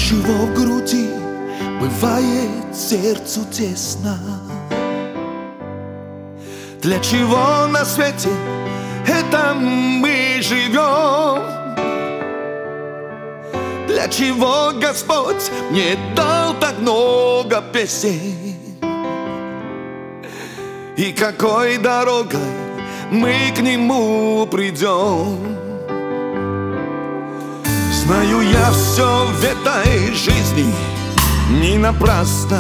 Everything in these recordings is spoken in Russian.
чего в груди бывает сердцу тесно? Для чего на свете это мы живем? Для чего Господь мне дал так много песен? И какой дорогой мы к Нему придем? Знаю я, все в этой жизни не напрасно.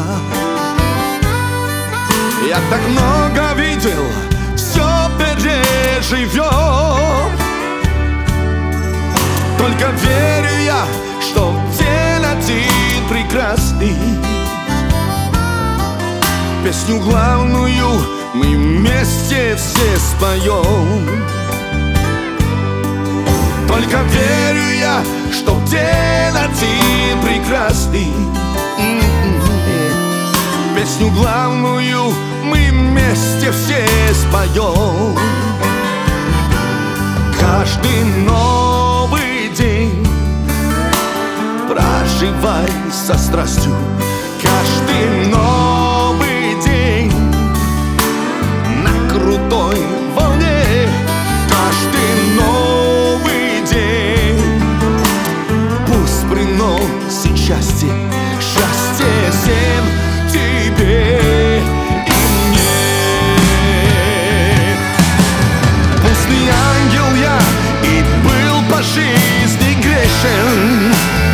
Я так много видел, все переживем. Только верю я, что день один прекрасный. Песню главную мы вместе все споем. Только верю я, что день один прекрасный. Песню главную мы вместе все споем. Каждый новый день проживай со страстью. Каждый новый день на крутой волне. Каждый новый день пусть приносит счастье, счастье всем тебе и мне. Пустый ангел я и был по жизни грешен,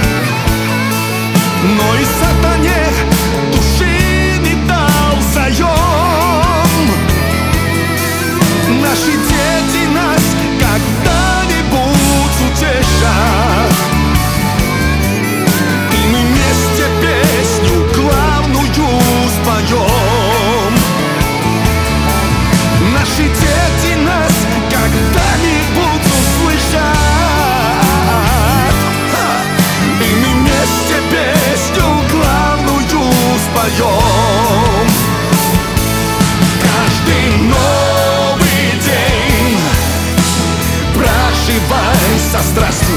но и сатане души не дал заем. Наши дети нас когда-нибудь утешат, и мы вместе песню главную споем. Наши дети нас когда-нибудь услышат, и мы вместе песню главную споем. Каждый новый день проживай со страстью.